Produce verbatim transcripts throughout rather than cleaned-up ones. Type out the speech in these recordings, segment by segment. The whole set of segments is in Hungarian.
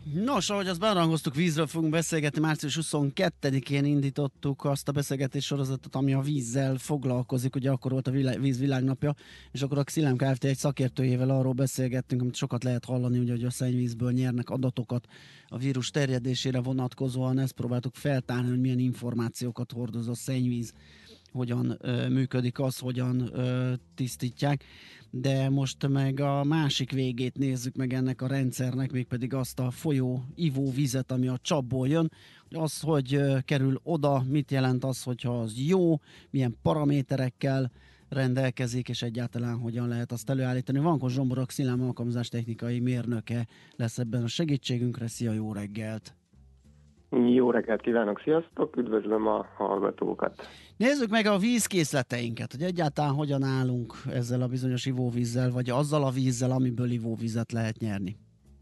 Nos, ahogy azt berangoztuk, vízről fogunk beszélgetni. Március huszonkettedikén indítottuk azt a beszélgetés sorozatot, ami a vízzel foglalkozik. Ugye akkor volt a vilá- víz világnapja, és akkor a Xylem Kft. Egy szakértőjével arról beszélgettünk, amit sokat lehet hallani, ugye, hogy a szennyvízből nyernek adatokat a vírus terjedésére vonatkozóan. Ezt próbáltuk feltárni, hogy milyen információkat hordoz a szennyvíz, hogyan ö, működik az, hogyan ö, tisztítják, de most meg a másik végét nézzük meg ennek a rendszernek, mégpedig azt a folyó ivóvizet, ami a csapból jön, az, hogy ö, kerül oda, mit jelent az, hogyha az jó, milyen paraméterekkel rendelkezik, és egyáltalán hogyan lehet azt előállítani. Vankos Zsombor, a Xylem alkalmazástechnikai mérnöke lesz ebben a segítségünkre. Szia, jó reggelt! Jó reggelt kívánok, sziasztok, üdvözlöm a hallgatókat. Nézzük meg a vízkészleteinket, hogy egyáltalán hogyan állunk ezzel a bizonyos ivóvízzel, vagy azzal a vízzel, amiből ivóvizet lehet nyerni.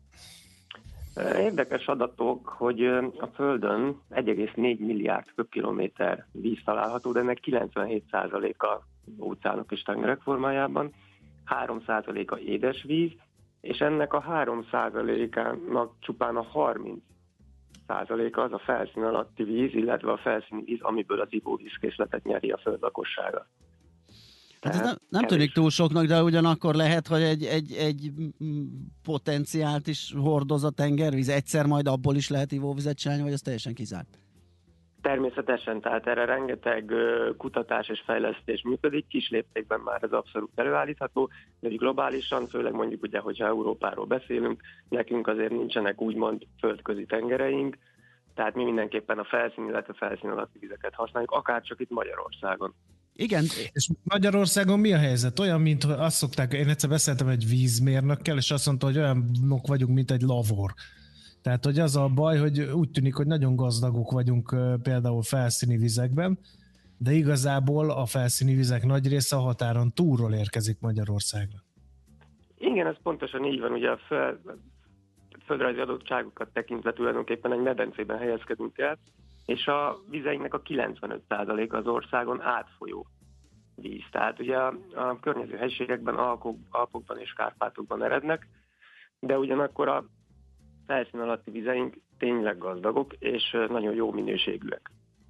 Érdekes adatok, hogy a Földön egy egész négy milliárd köbkilométer víz található, de ennek kilencvenhét százaléka óceánok és tengerek formájában, három százaléka édesvíz, és ennek a három százalékának csupán a harminc százaléka az a felszín alatti víz, illetve a felszíni víz, amiből az ivóvízkészletet nyeri a föld lakossága. Hát ez nem, nem tűnik túl soknak, de ugyanakkor lehet, hogy egy, egy, egy potenciált is hordoz a tengervíz. Egyszer majd abból is lehet ivóvizet csinálni, vagy az teljesen kizárt? Természetesen, tehát erre rengeteg kutatás és fejlesztés működik, kis léptékben már ez abszolút előállítható, de globálisan, főleg mondjuk ugye, hogyha Európáról beszélünk, nekünk azért nincsenek úgymond földközi tengereink, tehát mi mindenképpen a felszín, illetve felszín alatti vizeket használjuk, akár csak itt Magyarországon. Igen. És Magyarországon mi a helyzet? Olyan, mint azt szokták, én egyszer beszéltem egy vízmérnökkel, és azt mondta, hogy olyanok vagyunk, mint egy lavor. Tehát, hogy az a baj, hogy úgy tűnik, hogy nagyon gazdagok vagyunk például felszíni vizekben, de igazából a felszíni vizek nagy része a határon túlról érkezik Magyarországra. Igen, ez pontosan így van, ugye a föld, földrajzi adottságokat tekintve tulajdonképpen egy medencében helyezkedünk el, és a vizeinknek a kilencvenöt százaléka az országon átfolyó víz. Tehát ugye a, a környező helységekben, Alpok, Alpokban és Kárpátokban erednek, de ugyanakkor a felszín alatti vizeink tényleg gazdagok, és nagyon jó minőségűek.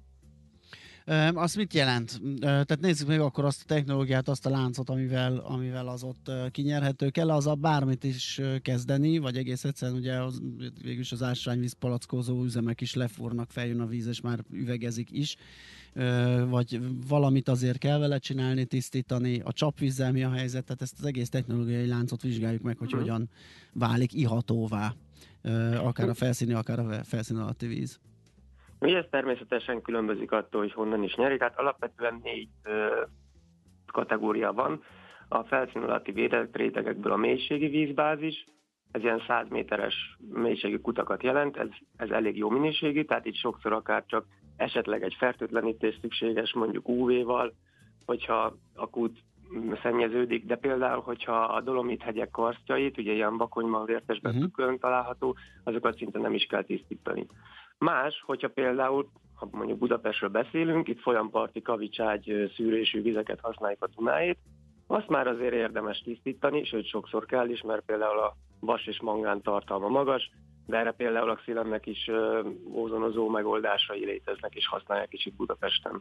Azt mit jelent? Tehát nézzük meg akkor azt a technológiát, azt a láncot, amivel, amivel az ott kinyerhető. Kell az a bármit is kezdeni, vagy egész egyszerűen ugye az, végülis az ásványvíz palackozó üzemek is lefúrnak, feljön a víz, és már üvegezik is. Vagy valamit azért kell vele csinálni, tisztítani. A csapvízzel mi a helyzet? Tehát ezt az egész technológiai láncot vizsgáljuk meg, hogy hmm. hogyan válik ihatóvá, akár a felszíni, akár a felszín alatti víz. Ugye ez természetesen különbözik attól, hogy honnan is nyerik. Hát alapvetően négy ö, kategória van. A felszín alatti védett rétegekből a mélységi vízbázis, ez ilyen száz méteres mélységi kutakat jelent, ez, ez elég jó minőségű, tehát itt sokszor akár csak esetleg egy fertőtlenítés szükséges, mondjuk ú vé-val, hogyha akut szennyeződik, de például, hogyha a Dolomit-hegyek karsztjait, ugye ilyen Bakonyban, Vértesben uh-huh. található, azokat szinte nem is kell tisztítani. Más, hogyha például, ha mondjuk Budapestről beszélünk, itt folyamparti kavicságy szűrésű vizeket használjuk a Dunáét, azt már azért érdemes tisztítani, sőt sokszor kell is, mert például a vas és mangán tartalma magas, de erre például a Xylemnek is ózonozó megoldásai léteznek, és használják is itt Budapesten.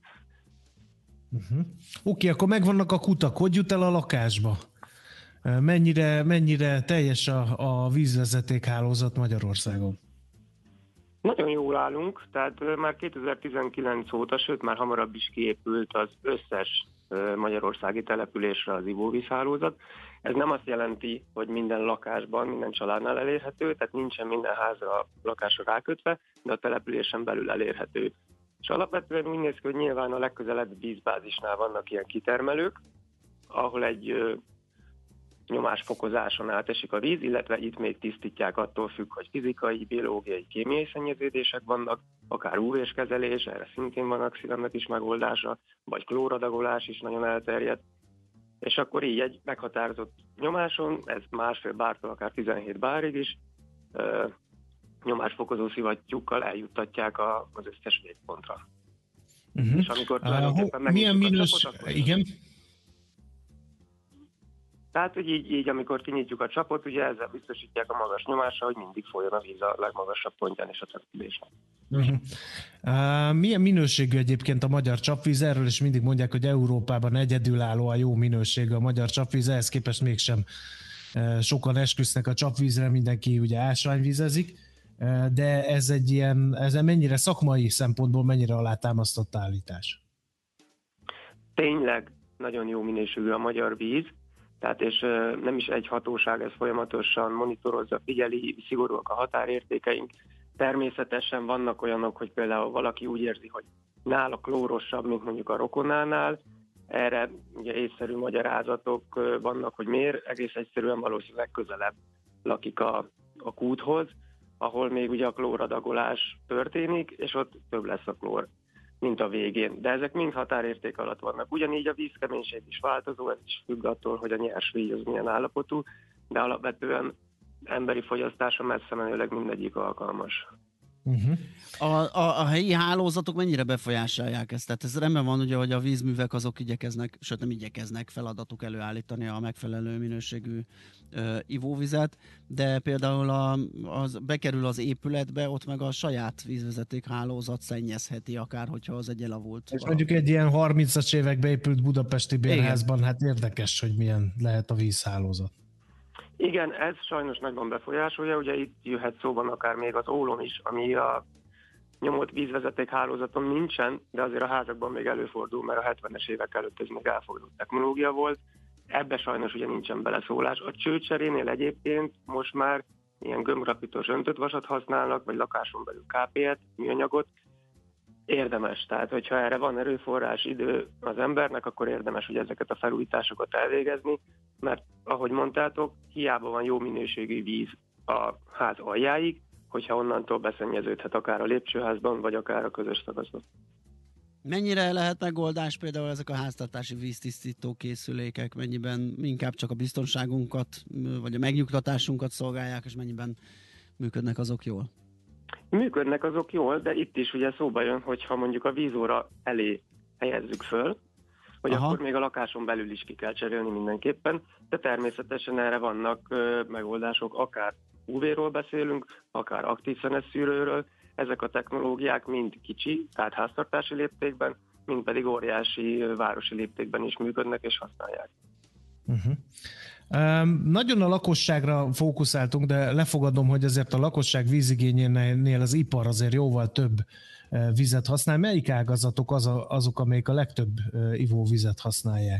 Uh-huh. Oké, okay, akkor megvannak a kutak. Hogy jut el a lakásba? Mennyire, mennyire teljes a, a vízvezetékhálózat Magyarországon? Nagyon jól állunk, tehát már kétezer-tizenkilenc óta, sőt már hamarabb is kiépült az összes magyarországi településre az ivóvízhálózat. Ez nem azt jelenti, hogy minden lakásban, minden családnál elérhető, tehát nincsen minden házra a lakásra rákötve, de a településen belül elérhető. És alapvetően úgy néz ki, hogy nyilván a legközelebbi vízbázisnál vannak ilyen kitermelők, ahol egy ö, nyomásfokozáson átesik a víz, illetve itt még tisztítják, attól függ, hogy fizikai, biológiai, kémiai szennyeződések vannak, akár ú vés kezelés, erre szintén van a Xylemnek is megoldása, vagy klóradagolás is nagyon elterjedt. És akkor így egy meghatározott nyomáson, ez másfél bártól akár tizenhét bárig is, ö, nyomásfokozó szivattyúkkal eljuttatják a, az összes végpontra. Uh-huh. És amikor tulajdonképpen uh, milyen minős... Csapot, akkor... Igen? Tehát, hogy így, így amikor kinyitjuk a csapot, ugye ezzel biztosítják a magas nyomásra, hogy mindig folyjon a víz a legmagasabb pontján és a településen. Uh-huh. Uh, milyen minőségű egyébként a magyar csapvíz? Erről is mindig mondják, hogy Európában egyedülálló a jó minőségű a magyar csapvíz, ehhez képest mégsem uh, sokan esküsznek a csapvízre, mindenki ugye ásványvízezik, uh, de ez egy ilyen, ez mennyire szakmai szempontból mennyire alátámasztott állítás? Tényleg nagyon jó minőségű a magyar víz, tehát és uh, nem is egy hatóság, ez folyamatosan monitorozza, figyeli, szigorúak a határértékeink. Természetesen vannak olyanok, hogy például valaki úgy érzi, hogy nála klórosabb, mint mondjuk a rokonánál. Erre ugye észszerű magyarázatok vannak, hogy miért. Egész egyszerűen valószínűleg közelebb lakik a, a kúthoz, ahol még ugye a klóradagolás történik, és ott több lesz a klór, mint a végén. De ezek mind határérték alatt vannak. Ugyanígy a vízkeménység is változó, ez is függ attól, hogy a nyers víz az milyen állapotú, de alapvetően emberi fogyasztása messze menőleg mindegyik alkalmas. Uh-huh. A, a, a helyi hálózatok mennyire befolyásolják ezt? Tehát ez rendben van, ugye, hogy a vízművek azok igyekeznek, sőt nem igyekeznek feladatuk előállítani a megfelelő minőségű ö, ivóvizet, de például a, az bekerül az épületbe, ott meg a saját vízvezeték hálózat szennyezheti akár, hogyha az egy elavult. És mondjuk egy ilyen harmincas évekbe épült budapesti bérházban, hát érdekes, hogy milyen lehet a vízhálózat. Igen, ez sajnos nagyban befolyásolja, ugye itt jöhet szóban akár még az ólom is, ami a nyomott vízvezeték hálózaton nincsen, de azért a házakban még előfordul, mert a hetvenes évek előtt ez még elfogadott technológia volt. Ebbe sajnos ugye nincsen beleszólás. A csőcserénél egyébként most már ilyen gömbgrafitos öntött vasat használnak, vagy lakáson belül ká pé é-t, műanyagot. Érdemes, tehát hogyha erre van erőforrás, idő az embernek, akkor érdemes, hogy ezeket a felújításokat elvégezni, mert ahogy mondtátok, hiába van jó minőségű víz a ház aljáig, hogyha onnantól beszennyeződhet akár a lépcsőházban, vagy akár a közös szakaszban. Mennyire lehet megoldás például ezek a háztartási víztisztító készülékek, mennyiben inkább csak a biztonságunkat, vagy a megnyugtatásunkat szolgálják, és mennyiben működnek azok jól? Működnek azok jól, de itt is ugye szóba jön, hogyha mondjuk a vízóra elé helyezzük föl, hogy Aha. akkor még a lakáson belül is ki kell cserélni mindenképpen, de természetesen erre vannak ö, megoldások, akár ú vé-ról beszélünk, akár aktív szenes szűrőről. Ezek a technológiák mind kicsi, tehát háztartási léptékben, mind pedig óriási városi léptékben is működnek és használják. Uh-huh. Um, nagyon a lakosságra fókuszáltunk, de lefogadom, hogy azért a lakosság vízigényénél az ipar azért jóval több uh, vizet használ. Melyik ágazatok az a, azok, amelyik a legtöbb uh, ivóvizet használják?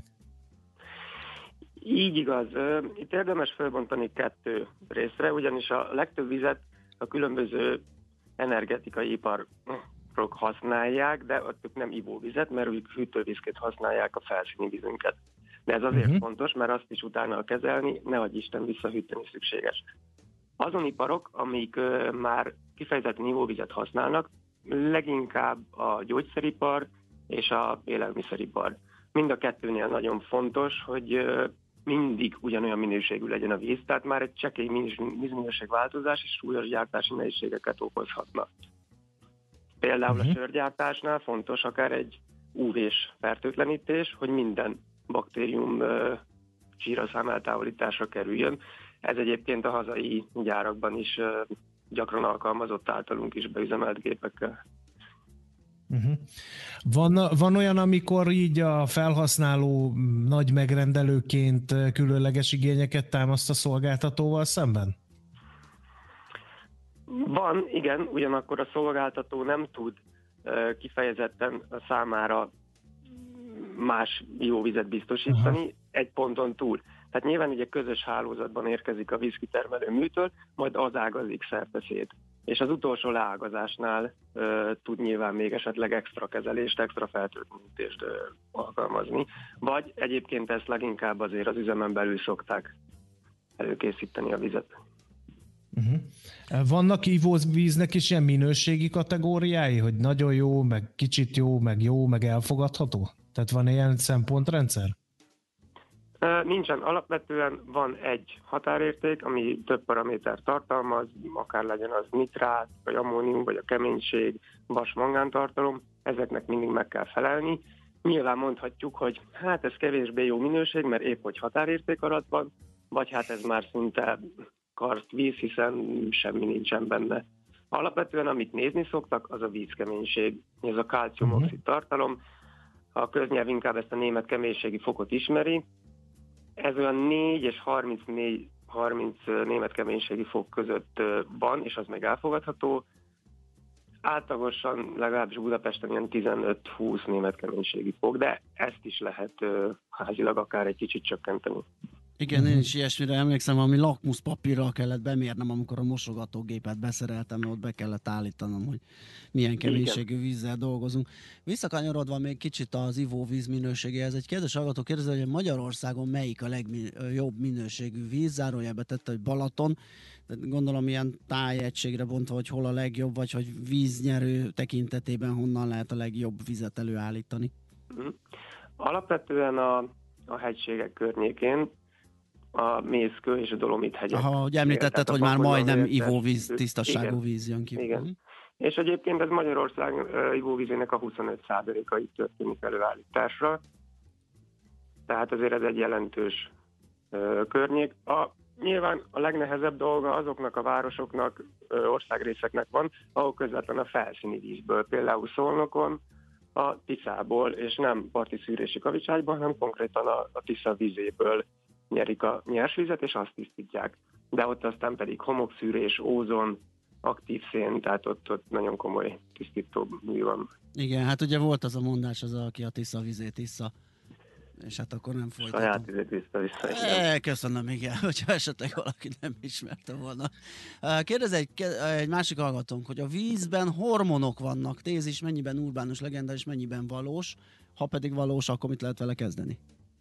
Így igaz. Itt érdemes felbontani kettő részre, ugyanis a legtöbb vizet a különböző energetikai iparok használják, de ott nem ivóvizet, mert ők hűtővízként használják a felszíni vízünket. De ez azért uh-huh. fontos, mert azt is utána kezelni, nehogy Isten visszahűteni szükséges. Azon iparok, amik uh, már kifejezetten ivóvizet használnak, leginkább a gyógyszeripar és a élelmiszeripar. Mind a kettőnél nagyon fontos, hogy uh, mindig ugyanolyan minőségű legyen a víz, tehát már egy csekély vízminőségváltozás is súlyos gyártási nehézségeket okozhatna. Például uh-huh. a sörgyártásnál fontos akár egy ú vés fertőtlenítés, hogy minden baktérium uh, zsíraszám eltávolításra kerüljön. Ez egyébként a hazai gyárakban is uh, gyakran alkalmazott általunk is beüzemelt gépekkel. Uh-huh. Van, van olyan, amikor így a felhasználó nagy megrendelőként különleges igényeket támaszt a szolgáltatóval szemben? Van, igen, ugyanakkor a szolgáltató nem tud uh, kifejezetten a számára más ivóvizet biztosítani, Aha. egy ponton túl. Tehát nyilván ugye közös hálózatban érkezik a vízkitermelő műtől, majd az ágazik szerte szét. És az utolsó leágazásnál ö, tud nyilván még esetleg extra kezelést, extra feltöltést ö, alkalmazni. Vagy egyébként ezt leginkább azért az üzemen belül szokták előkészíteni a vizet. Uh-huh. Vannak ivóvíznek is ilyen minőségi kategóriái, hogy nagyon jó, meg kicsit jó, meg jó, meg elfogadható? Tehát van ilyen szempontrendszer? Nincsen. Alapvetően van egy határérték, ami több paramétert tartalmaz, akár legyen az nitrát, vagy ammónium, vagy a keménység, vas-mangán tartalom, ezeknek mindig meg kell felelni. Nyilván mondhatjuk, hogy hát ez kevésbé jó minőség, mert épp hogy határérték alatt van, vagy hát ez már szinte karstvíz, hiszen semmi nincsen benne. Alapvetően, amit nézni szoktak, az a vízkeménység, ez a kálciumoxid tartalom. A köznyelv inkább ezt a német keménységi fokot ismeri. Ez olyan négy és harmincnégy harminc német keménységi fok között van, és az meg elfogadható. Átlagosan legalábbis Budapesten ilyen tizenöt-húsz német keménységi fok, de ezt is lehet házilag akár egy kicsit csökkenteni. Igen, én is ilyesmire emlékszem, ami lakmuszpapírral kellett bemérnem, amikor a mosogatógépet beszereltem, mert ott be kellett állítanom, hogy milyen keménységű vízzel dolgozunk. Visszakanyarodva még kicsit az ivóvíz minőségéhez, egy kedves hallgató kérdezi, hogy Magyarországon melyik a legjobb minőségű víz, zárójelbe tette, hogy Balaton, de gondolom ilyen tájegységre bontva, hogy hol a legjobb, vagy hogy víznyerő tekintetében honnan lehet a legjobb vizet előállítani. Alapvetően a, a hegységek környékén, a Mészkő és a Dolomit hegyek. Aha, hogy említetted, hogy már majdnem ivóvíz, tisztaságú igen, víz jön ki. Igen. Uh-huh. És egyébként ez Magyarország uh, ivóvízének a huszonöt százalékai történik előállításra. Tehát azért ez egy jelentős uh, környék. A, nyilván a legnehezebb dolga azoknak a városoknak, uh, országrészeknek van, ahol közvetlen a felszíni vízből, például Szolnokon, a Tiszából, és nem parti szűrési kavicságyban, hanem konkrétan a, a Tisza vízéből nyerik a nyersvizet, és azt tisztítják. De ott aztán pedig homokszűrés, ózon, aktív szén, tehát ott, ott nagyon komoly tisztító mű van. Igen, hát ugye volt az a mondás, az, aki a Tisza vizét issza, és hát akkor nem folytatom. Saját vizét vissza-vissza. E, köszönöm, igen, hogyha esetleg valaki nem ismerte volna. Kérdez egy, egy másik hallgatónk, hogy a vízben hormonok vannak, tézis mennyiben urbánus legenda, és mennyiben valós, ha pedig valós, akkor mit lehet vele kezdeni?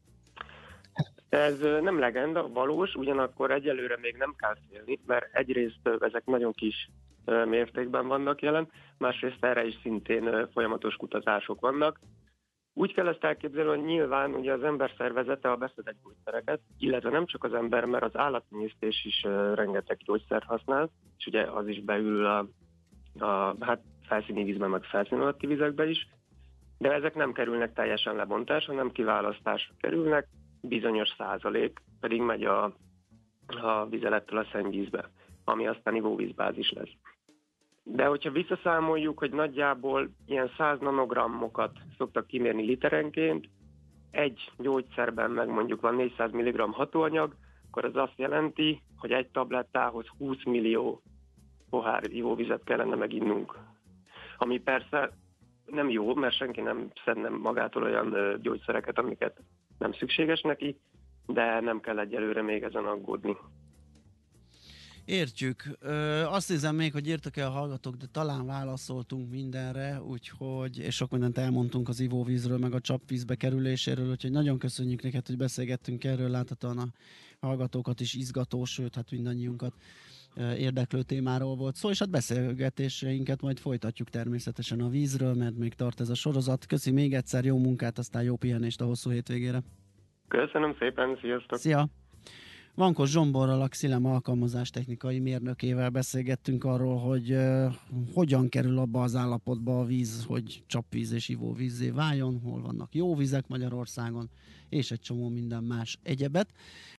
Ez nem legenda, valós, ugyanakkor egyelőre még nem kell félni, mert egyrészt ezek nagyon kis mértékben vannak jelen, másrészt erre is szintén folyamatos kutatások vannak. Úgy kell ezt elképzelni, hogy nyilván ugye az ember szervezete a beszedett gyógyszereket, illetve nem csak az ember, mert az állattenyésztés is rengeteg gyógyszert használ, és ugye az is beül a, a hát felszíni vízben, meg felszín alatti vizekbe is, de ezek nem kerülnek teljesen lebontásra, hanem kiválasztásra kerülnek, bizonyos százalék pedig megy a, a vizelettől a szennyvízbe, ami aztán ivóvízbázis lesz. De hogyha visszaszámoljuk, hogy nagyjából ilyen száz nanogrammokat szoktak kimérni literenként, egy gyógyszerben meg mondjuk van négyszáz milligramm hatóanyag, akkor ez azt jelenti, hogy egy tablettához húsz millió pohár ivóvizet kellene meginnunk. Ami persze nem jó, mert senki nem szedne magától olyan gyógyszereket, amiket nem szükséges neki, de nem kell egyelőre még ezen aggódni. Értjük. Ö, azt hiszem még, hogy írtak el a hallgatók, de talán válaszoltunk mindenre, úgyhogy, és sok mindent elmondtunk az ivóvízről, meg a csapvízbe kerüléséről, úgyhogy nagyon köszönjük neked, hogy beszélgettünk erről, láthatóan a hallgatókat is izgató, sőt, hát mindannyiunkat érdeklő témáról volt szó, és hát beszélgetéseinket majd folytatjuk természetesen a vízről, mert még tart ez a sorozat. Köszi még egyszer, jó munkát, aztán jó pihenést a hosszú hétvégére. Köszönöm szépen, sziasztok! Szia! Vankos Zsomborral, a Xilem alkalmazás technikai mérnökével beszélgettünk arról, hogy uh, hogyan kerül abba az állapotba a víz, hogy csapvíz és ivóvízzé váljon, hol vannak jó vizek Magyarországon, és egy csomó minden más egyebet.